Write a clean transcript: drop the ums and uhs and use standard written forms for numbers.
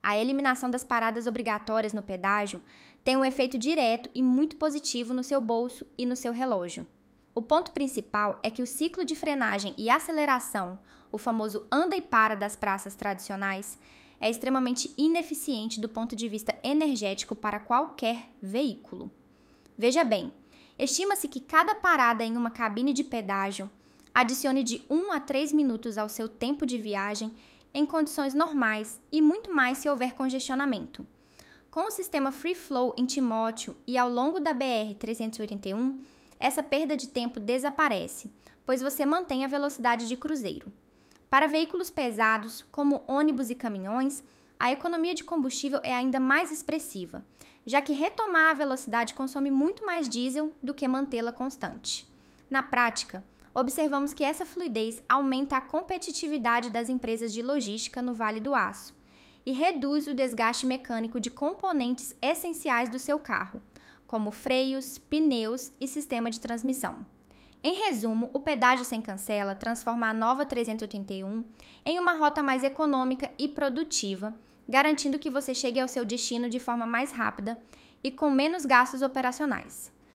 A eliminação das paradas obrigatórias no pedágio tem um efeito direto e muito positivo no seu bolso e no seu relógio. O ponto principal é que o ciclo de frenagem e aceleração, o famoso anda e para das praças tradicionais, é extremamente ineficiente do ponto de vista energético para qualquer veículo. Veja bem, estima-se que cada parada em uma cabine de pedágio adicione de 1 a 3 minutos ao seu tempo de viagem em condições normais e muito mais se houver congestionamento. Com o sistema Free Flow em Timóteo e ao longo da BR-381, essa perda de tempo desaparece, pois você mantém a velocidade de cruzeiro. Para veículos pesados, como ônibus e caminhões, a economia de combustível é ainda mais expressiva, já que retomar a velocidade consome muito mais diesel do que mantê-la constante. Na prática, observamos que essa fluidez aumenta a competitividade das empresas de logística no Vale do Aço e reduz o desgaste mecânico de componentes essenciais do seu carro, como freios, pneus e sistema de transmissão. Em resumo, o pedágio sem cancela transforma a nova 381 em uma rota mais econômica e produtiva, garantindo que você chegue ao seu destino de forma mais rápida e com menos gastos operacionais.